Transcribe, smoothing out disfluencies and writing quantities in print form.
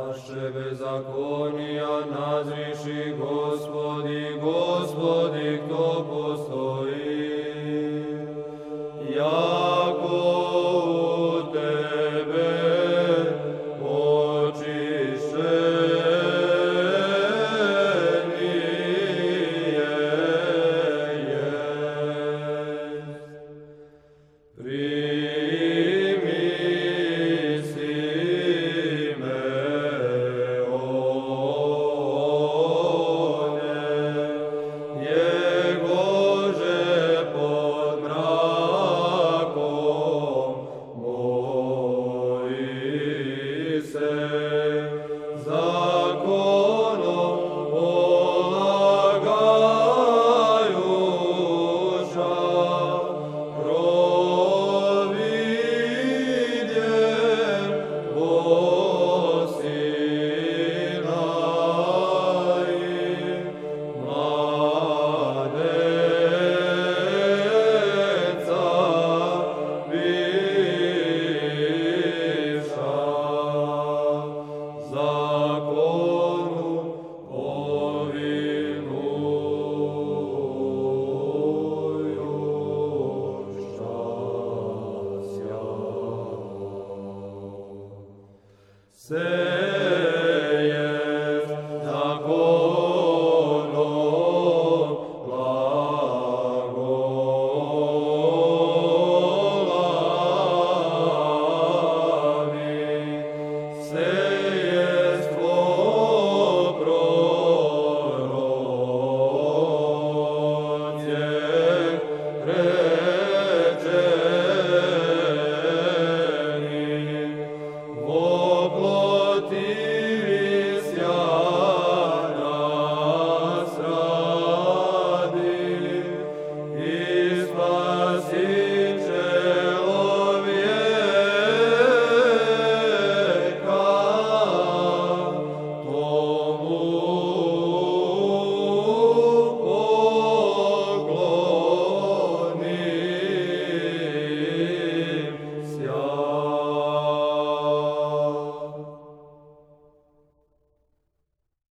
Naše bezakonija nazriši, Gospodi, Gospodi, kto postoji? Jako u Tebe očišćenije jest. Primi si me, Jegože pod mrakom Mojsej, zakonom polagajuša, providjem Sinai, mladeca viša, zakonu povinujušća sja.